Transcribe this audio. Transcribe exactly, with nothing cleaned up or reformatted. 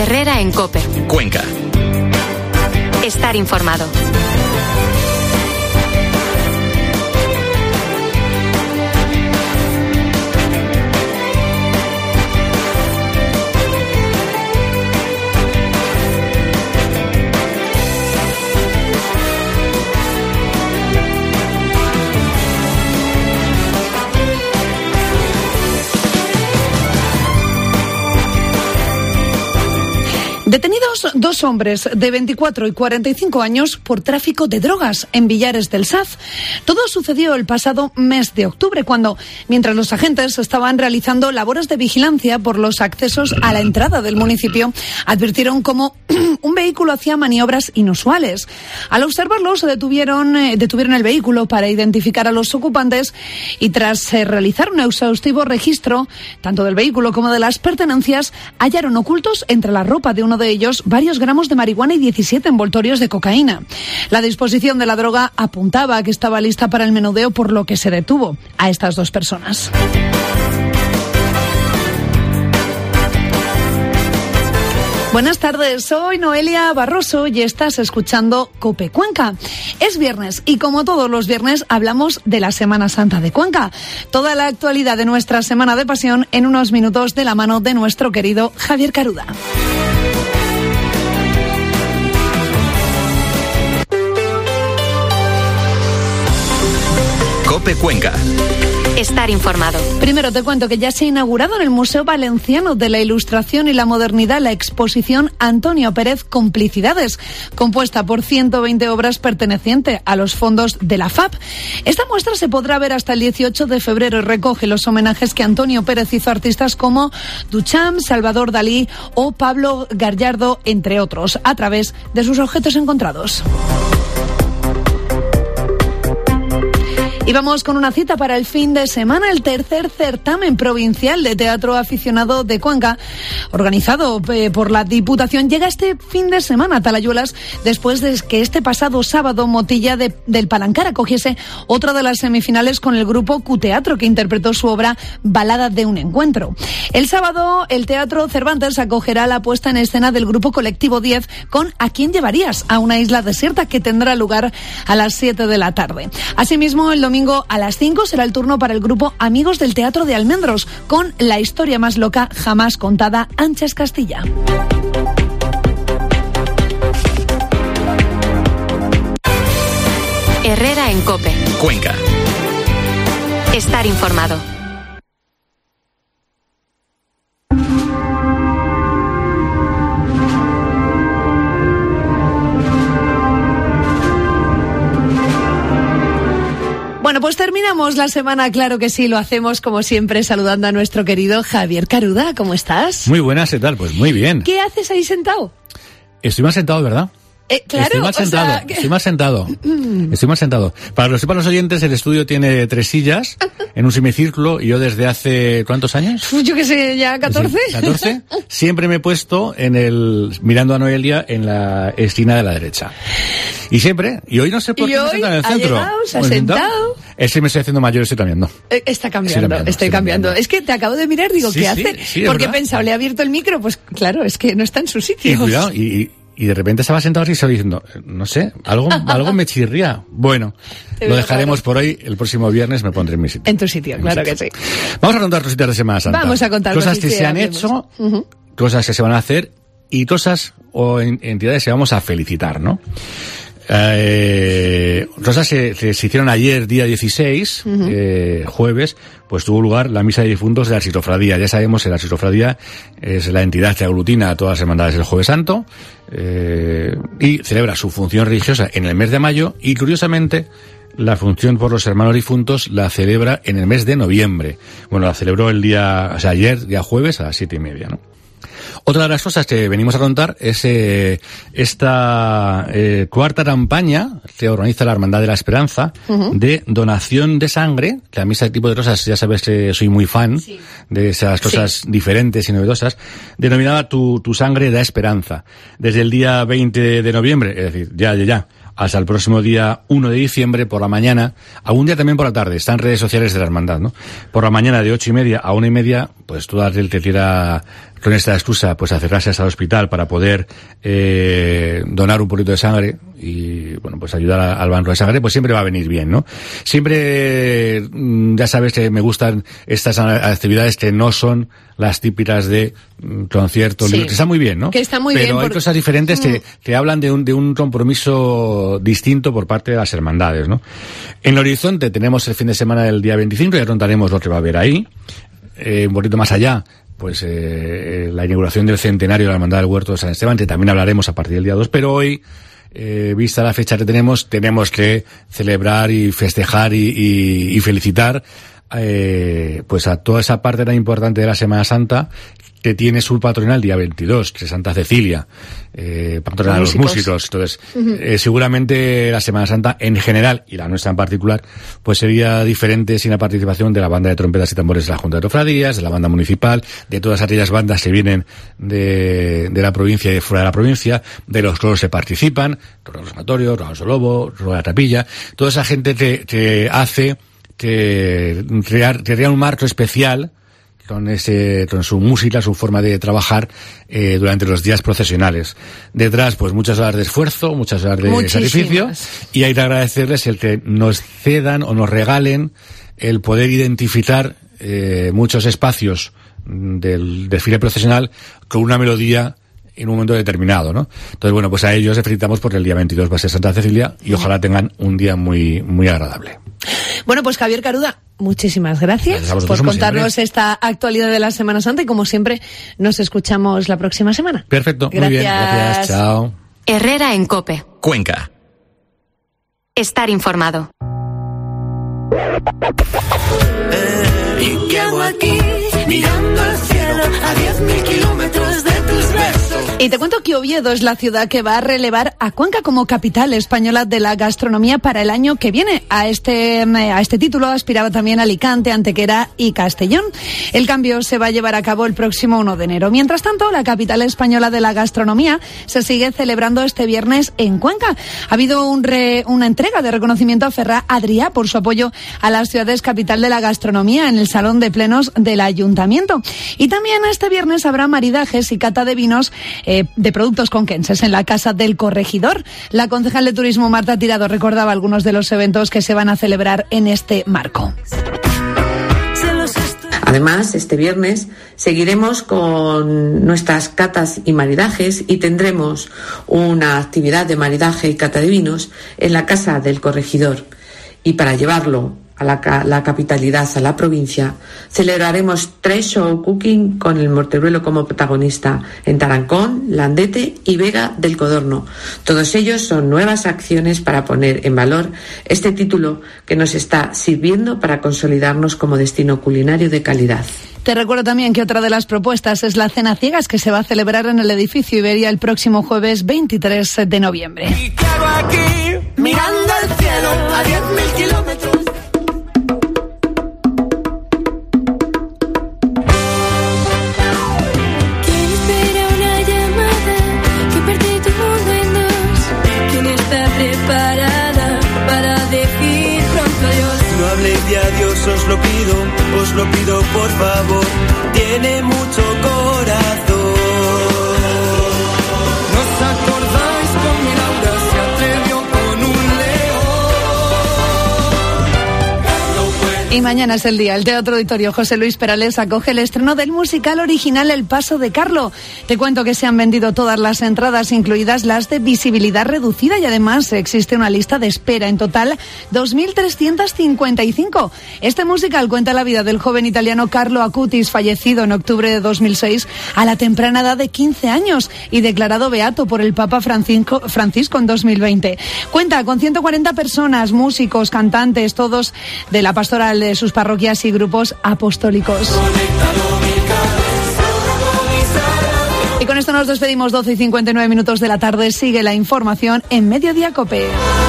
Herrera en COPE. Cuenca. Estar informado. Detenidos dos hombres de veinticuatro y cuarenta y cinco años por tráfico de drogas en Villares del Saz. Todo sucedió el pasado mes de octubre, cuando, mientras los agentes estaban realizando labores de vigilancia por los accesos a la entrada del municipio, advirtieron cómo un vehículo hacía maniobras inusuales. Al observarlo, se detuvieron, eh, detuvieron el vehículo para identificar a los ocupantes y, tras eh, realizar un exhaustivo registro, tanto del vehículo como de las pertenencias, hallaron ocultos entre la ropa de uno de ellos varios gramos de marihuana y diecisiete envoltorios de cocaína. La disposición de la droga apuntaba a que estaba lista para el menudeo, por lo que se detuvo a estas dos personas. Buenas tardes, soy Noelia Barroso y estás escuchando COPE Cuenca. Es viernes y, como todos los viernes, hablamos de la Semana Santa de Cuenca. Toda la actualidad de nuestra Semana de Pasión en unos minutos, de la mano de nuestro querido Javier Caruda. COPE Cuenca. Estar informado. Primero te cuento que ya se ha inaugurado en el Museo Valenciano de la Ilustración y la Modernidad la exposición Antonio Pérez Complicidades, compuesta por ciento veinte obras pertenecientes a los fondos de la F A P. Esta muestra se podrá ver hasta el dieciocho de febrero y recoge los homenajes que Antonio Pérez hizo a artistas como Duchamp, Salvador Dalí o Pablo Gallardo, entre otros, a través de sus objetos encontrados. Y vamos con una cita para el fin de semana. El tercer certamen provincial de teatro aficionado de Cuenca, organizado eh, por la Diputación, llega este fin de semana a Talayuelas, después de que este pasado sábado Motilla de, del Palancar acogiese otra de las semifinales con el grupo Q-Teatro, que interpretó su obra Balada de un encuentro. El sábado el Teatro Cervantes acogerá la puesta en escena del grupo Colectivo diez con ¿A quién llevarías?, a una isla desierta, que tendrá lugar a las siete de la tarde. Asimismo, el domingo a las cinco será el turno para el grupo Amigos del Teatro de Almendros, con La historia más loca jamás contada, Anchas Castilla. Herrera en COPE. Cuenca. Estar informado. Bueno, pues terminamos la semana, claro que sí, lo hacemos como siempre saludando a nuestro querido Javier Caruda. ¿Cómo estás? Muy buenas, ¿qué tal? Pues muy bien. ¿Qué haces ahí sentado? Estoy más sentado, ¿verdad? Eh, claro, estoy más sentado, sea, que... estoy más sentado, estoy más sentado. Para los sepan los oyentes, el estudio tiene tres sillas en un semicírculo y yo desde hace, ¿cuántos años? Yo qué sé, ya catorce. catorce. Siempre me he puesto en el, mirando a Noelia en la esquina de la derecha. Y siempre, y hoy no sé por qué me sientan en el centro. Llegado, se ha sentado. Ese me estoy haciendo mayor, estoy cambiando. Eh, está cambiando, cambiando estoy cambiando. cambiando. Es que te acabo de mirar, digo, sí, ¿qué sí, hace? Sí, Porque he pensado, le he abierto el micro, pues claro, es que no está en su sitio. Y cuidado, y, y de repente estaba sentado así y estaba diciendo, no sé, algo, algo me chirría. Bueno, lo dejaremos por hoy. El próximo viernes me pondré en mi sitio. En tu sitio, claro que sí. Vamos a contar cositas de Semana Santa. Vamos a contar cosas que se han hablemos. hecho, uh-huh. cosas que se van a hacer y cosas o entidades que vamos a felicitar, ¿no? Eh, cosas que se, se hicieron ayer, día dieciséis, uh-huh. eh, jueves, pues tuvo lugar la misa de difuntos de la Archicofradía. Ya sabemos que la Archicofradía es la entidad que aglutina a todas las hermandades del Jueves Santo, eh, y celebra su función religiosa en el mes de mayo, y curiosamente la función por los hermanos difuntos la celebra en el mes de noviembre. Bueno, la celebró el día, o sea, ayer, día jueves, a las siete y media, ¿no? Otra de las cosas que venimos a contar es eh, esta eh, cuarta campaña que organiza la Hermandad de la Esperanza, uh-huh. de donación de sangre, que a mí ese tipo de cosas, ya sabes que soy muy fan, sí. de esas cosas sí. diferentes y novedosas, denominada tu, tu sangre da esperanza. Desde el día veinte de noviembre, es decir, ya, ya, ya, hasta el próximo día uno de diciembre por la mañana, algún día también por la tarde, está en redes sociales de la Hermandad, ¿no? Por la mañana de ocho y media a una y media pues toda él te tira con esta excusa, pues acercarse hasta el hospital para poder eh, donar un poquito de sangre y, bueno, pues ayudar a, al banco de sangre, pues siempre va a venir bien, ¿no? Siempre, ya sabes que me gustan estas actividades que no son las típicas de conciertos, sí, que está muy bien, ¿no? Que está muy Pero bien. hay por... cosas diferentes que, que hablan de un, de un compromiso distinto por parte de las hermandades, ¿no? En el horizonte tenemos el fin de semana del día veinticinco, ya contaremos lo que va a haber ahí. Eh, un poquito más allá, pues eh, la inauguración del centenario de la Hermandad del Huerto de San Esteban, que también hablaremos a partir del día dos, pero hoy, eh, vista la fecha que tenemos, tenemos que celebrar y festejar y, y, y felicitar eh, pues a toda esa parte tan importante de la Semana Santa, que tiene su patrona el día veintidós, que es Santa Cecilia, eh, patrona de los músicos. Entonces, uh-huh. eh, seguramente la Semana Santa en general, y la nuestra en particular, pues sería diferente sin la participación de la banda de trompetas y tambores de la Junta de Cofradías, de la banda municipal, de todas aquellas bandas que vienen de, de la provincia y de fuera de la provincia, de los coros que participan, Torre Rosmatorio, Alonso Lobo, Rueda Tapilla, toda esa gente que, que hace que crear, crear un marco especial con ese, con su música, su forma de trabajar eh, durante los días procesionales. Detrás, pues muchas horas de esfuerzo, muchas horas de Muchísimas. sacrificio, y hay que agradecerles el que nos cedan o nos regalen el poder identificar eh, muchos espacios del desfile procesional con una melodía en un momento determinado, ¿no? Entonces, bueno, pues a ellos les felicitamos porque el día veintidós va a ser Santa Cecilia y ojalá tengan un día muy, muy agradable. Bueno, pues Javier Caruda, muchísimas gracias, gracias por contarnos siempre. esta actualidad de la Semana Santa y como siempre nos escuchamos la próxima semana. Perfecto, gracias. Muy bien, gracias, chao. Herrera en COPE. Cuenca. Estar informado. Eh, ¿Y qué hago aquí? Mirando al cielo a diez mil kilómetros de tus besos. Y te cuento que Oviedo es la ciudad que va a relevar a Cuenca como capital española de la gastronomía para el año que viene. A este, a este título aspiraba también Alicante, Antequera y Castellón. El cambio se va a llevar a cabo el próximo uno de enero. Mientras tanto, la capital española de la gastronomía se sigue celebrando este viernes en Cuenca. Ha habido un re, una entrega de reconocimiento a Ferrá Adrià por su apoyo a las ciudades capital de la gastronomía en el Salón de Plenos del Ayuntamiento. Y también este viernes habrá maridajes y cata de vinos eh, de productos conquenses en la Casa del Corregidor. La concejal de Turismo Marta Tirado recordaba algunos de los eventos que se van a celebrar en este marco. Además, este viernes seguiremos con nuestras catas y maridajes y tendremos una actividad de maridaje y cata de vinos en la Casa del Corregidor. Y para llevarlo a la, la capitalidad, a la provincia, celebraremos tres show cooking con el Morteruelo como protagonista en Tarancón, Landete y Vega del Codorno. Todos ellos son nuevas acciones para poner en valor este título que nos está sirviendo para consolidarnos como destino culinario de calidad. Te recuerdo también que otra de las propuestas es la Cena Ciegas, que se va a celebrar en el edificio Iberia el próximo jueves veintitrés de noviembre. ¿Y qué hago aquí? Mirando al cielo a diez mil kilómetros. De adiós os lo pido, os lo pido por favor, tiene mucho corazón. ¿Nos acordáis con mi Laura se atrevió con un león? Y mañana es el día. El Teatro Auditorio José Luis Perales acoge el estreno del musical original El Paso de Carlo. Te cuento que se han vendido todas las entradas, incluidas las de visibilidad reducida, y además existe una lista de espera. En total, dos mil trescientos cincuenta y cinco. Este musical cuenta la vida del joven italiano Carlo Acutis, fallecido en octubre de dos mil seis a la temprana edad de quince años y declarado beato por el Papa Francisco, Francisco en dos mil veinte. Cuenta con ciento cuarenta personas, músicos, cantantes, todos de la pastoral de sus parroquias y grupos apostólicos. Y con esto nos despedimos. Doce y cincuenta y nueve minutos de la tarde. Sigue la información en Mediodía COPE.